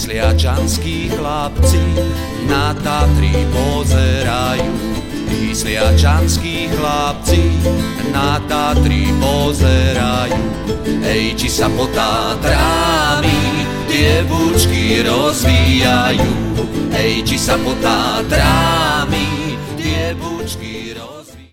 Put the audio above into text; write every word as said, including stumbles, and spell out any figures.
Sliačanskí chlapci na Tatry pozerajú. Tí sliačanskí chlapci na Tatry pozerajú. Hej, či sa pod Tatrami tie bučky rozvíjajú. Hej, či sa pod Tatrami tie bučky rozvíjajú.